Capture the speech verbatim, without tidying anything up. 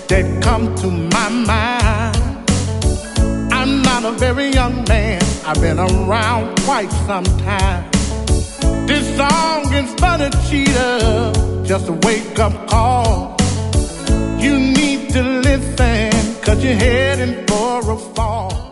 that come to my mind. I'm not a very young man, I've been around quite some time. This song is for the cheater, just a wake-up call. You need to listen, cause you're heading for a fall.